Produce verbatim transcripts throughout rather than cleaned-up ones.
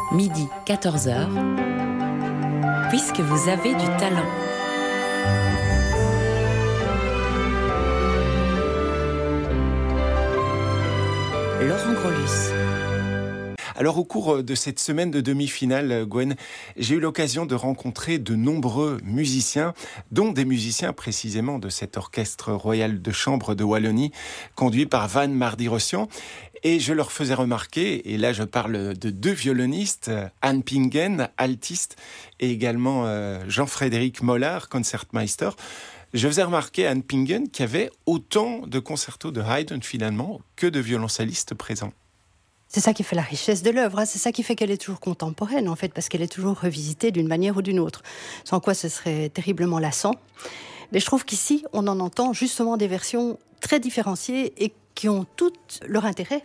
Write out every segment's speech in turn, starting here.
midi quatorze heures, puisque vous avez du talent. Laurent Grolus. Alors au cours de cette semaine de demi-finale, Gwen, j'ai eu l'occasion de rencontrer de nombreux musiciens, dont des musiciens précisément de cet orchestre royal de chambre de Wallonie, conduit par Van Mardy-Rossian. Et je leur faisais remarquer, et là je parle de deux violonistes, Anne Pingen, altiste, et également euh, Jean-Frédéric Mollard, concertmeister. Je faisais remarquer à Anne Pingen qu'il y avait autant de concertos de Haydn finalement que de violoncellistes présents. C'est ça qui fait la richesse de l'œuvre, hein. C'est ça qui fait qu'elle est toujours contemporaine en fait, parce qu'elle est toujours revisitée d'une manière ou d'une autre. Sans quoi ce serait terriblement lassant. Mais je trouve qu'ici, on en entend justement des versions très différenciées et qui ont toutes leur intérêt.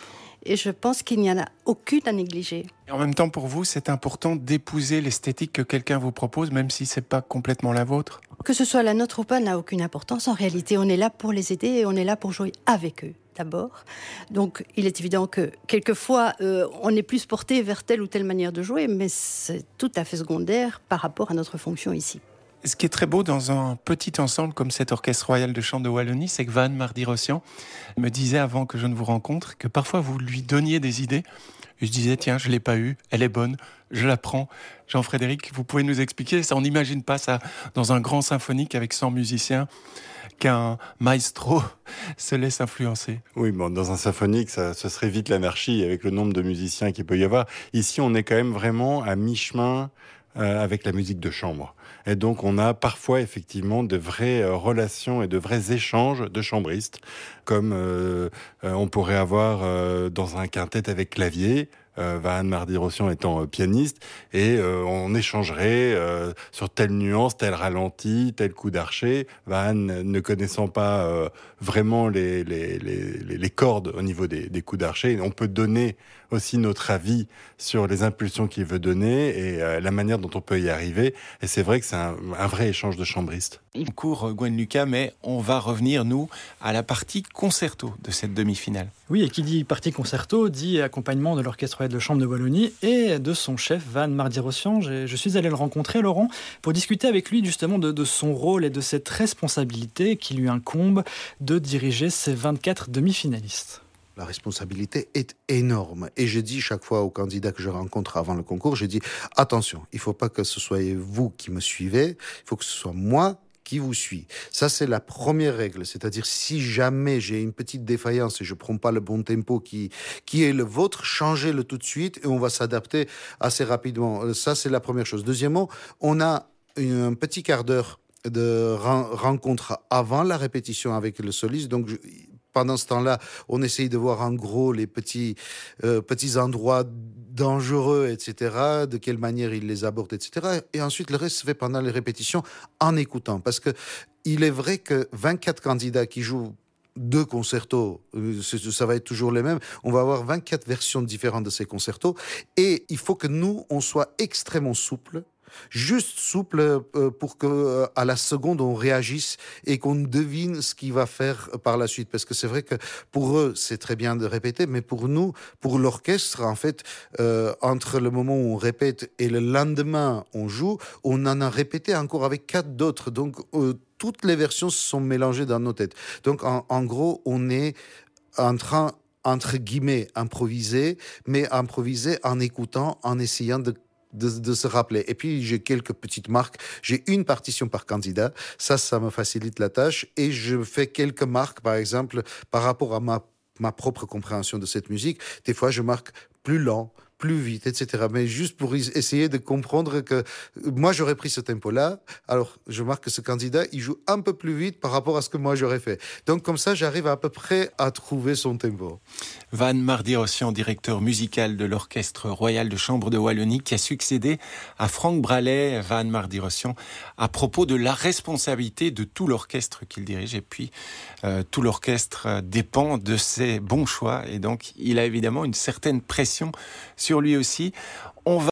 Et je pense qu'il n'y en a aucune à négliger. Et en même temps, pour vous, c'est important d'épouser l'esthétique que quelqu'un vous propose, même si c'est pas complètement la vôtre. Que ce soit la nôtre ou pas n'a aucune importance. En réalité, on est là pour les aider et on est là pour jouer avec eux, d'abord. Donc, il est évident que, quelquefois, euh, on est plus porté vers telle ou telle manière de jouer, mais c'est tout à fait secondaire par rapport à notre fonction ici. Ce qui est très beau dans un petit ensemble comme cet orchestre royal de chant de Wallonie, c'est que Van Mardy-Rossian me disait avant que je ne vous rencontre que parfois vous lui donniez des idées. Et je disais, tiens, je l'ai pas eue, elle est bonne, je la prends. Jean-Frédéric, vous pouvez nous expliquer ça? On n'imagine pas ça dans un grand symphonique avec cent musiciens, qu'un maestro se laisse influencer. Oui, bon, dans un symphonique, ça, ce serait vite l'anarchie avec le nombre de musiciens qu'il peut y avoir. Ici, on est quand même vraiment à mi-chemin euh, avec la musique de chambre. Et donc, on a parfois effectivement de vraies euh, relations et de vrais échanges de chambristes, comme euh, euh, on pourrait avoir euh, dans un quintet avec clavier, euh, Van Mardy-Rossian étant euh, pianiste, et euh, on échangerait euh, sur telle nuance, tel ralenti, tel coup d'archet, Van ne connaissant pas euh, vraiment les, les, les, les cordes au niveau des, des coups d'archet. On peut donner aussi notre avis sur les impulsions qu'il veut donner et euh, la manière dont on peut y arriver. Et c'est vrai que c'est un, un vrai échange de chambristes. On court Gwen Lucas, mais on va revenir, nous, à la partie concerto de cette demi-finale. Oui, et qui dit partie concerto, dit accompagnement de l'Orchestre royal de chambre de Wallonie et de son chef, Van Mardy-Rossian. Je, je suis allé le rencontrer, Laurent, pour discuter avec lui justement de, de son rôle et de cette responsabilité qui lui incombe de diriger ces vingt-quatre demi-finalistes. La responsabilité est énorme. Et je dis chaque fois aux candidats que je rencontre avant le concours, je dis attention, il ne faut pas que ce soit vous qui me suivez, il faut que ce soit moi qui vous suis. Ça, c'est la première règle. C'est-à-dire, si jamais j'ai une petite défaillance et je ne prends pas le bon tempo qui, qui est le vôtre, changez-le tout de suite et on va s'adapter assez rapidement. Ça, c'est la première chose. Deuxièmement, on a un petit quart d'heure de rencontre avant la répétition avec le soliste. Donc, je, pendant ce temps-là, on essaye de voir en gros les petits, euh, petits endroits dangereux, et cetera, de quelle manière il les aborde, et cetera. Et ensuite, le reste se fait pendant les répétitions en écoutant. Parce que il est vrai que vingt-quatre candidats qui jouent deux concertos, ça va être toujours les mêmes. On va avoir vingt-quatre versions différentes de ces concertos. Et il faut que nous, on soit extrêmement souples, juste souple pour que à la seconde on réagisse et qu'on devine ce qu'il va faire par la suite, parce que c'est vrai que pour eux c'est très bien de répéter, mais pour nous, pour l'orchestre en fait, euh, entre le moment où on répète et le lendemain on joue, on en a répété encore avec quatre d'autres, donc euh, toutes les versions se sont mélangées dans nos têtes. Donc en, en gros on est en train entre guillemets improviser, mais improviser en écoutant, en essayant de De, de se rappeler. Et puis, j'ai quelques petites marques. J'ai une partition par candidat. Ça, ça me facilite la tâche. Et je fais quelques marques, par exemple, par rapport à ma, ma propre compréhension de cette musique. Des fois, je marque plus lent, plus vite, et cetera. Mais juste pour essayer de comprendre que moi, j'aurais pris ce tempo-là. Alors, je marque que ce candidat, il joue un peu plus vite par rapport à ce que moi, j'aurais fait. Donc, comme ça, j'arrive à peu près à trouver son tempo. Van Mardy-Rossian, directeur musical de l'Orchestre royal de chambre de Wallonie, qui a succédé à Franck Bralet, Van Mardy-Rossian, à propos de la responsabilité de tout l'orchestre qu'il dirige. Et puis, euh, tout l'orchestre dépend de ses bons choix. Et donc, il a évidemment une certaine pression sur lui aussi. On va